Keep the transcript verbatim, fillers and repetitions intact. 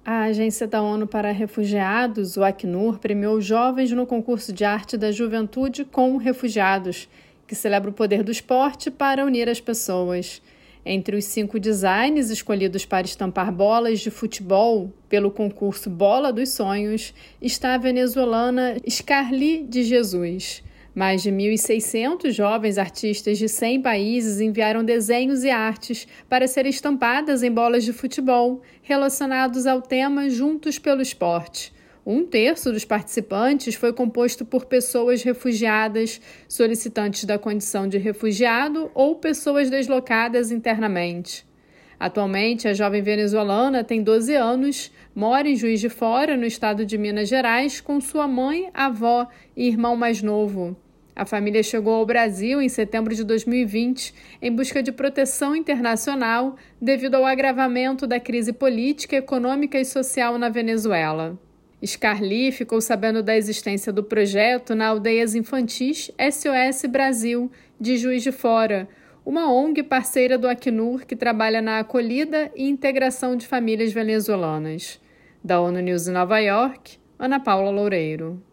A Agência da ONU para Refugiados, o Acnur, premiou jovens no concurso de arte da juventude com refugiados, que celebra o poder do esporte para unir as pessoas. Entre os cinco designs escolhidos para estampar bolas de futebol pelo concurso Bola dos Sonhos está a venezuelana Scarly de Jesus. Mais de mil e seiscentos jovens artistas de cem países enviaram desenhos e artes para serem estampadas em bolas de futebol, relacionados ao tema Juntos pelo Esporte. Um terço dos participantes foi composto por pessoas refugiadas, solicitantes da condição de refugiado ou pessoas deslocadas internamente. Atualmente, a jovem venezuelana tem doze anos, mora em Juiz de Fora, no estado de Minas Gerais, com sua mãe, avó e irmão mais novo. A família chegou ao Brasil em setembro de dois mil e vinte em busca de proteção internacional devido ao agravamento da crise política, econômica e social na Venezuela. Scarly ficou sabendo da existência do projeto na Aldeias Infantis S O S Brasil, de Juiz de Fora, uma O N G parceira do Acnur que trabalha na acolhida e integração de famílias venezuelanas. Da ONU News em Nova York, Ana Paula Loureiro.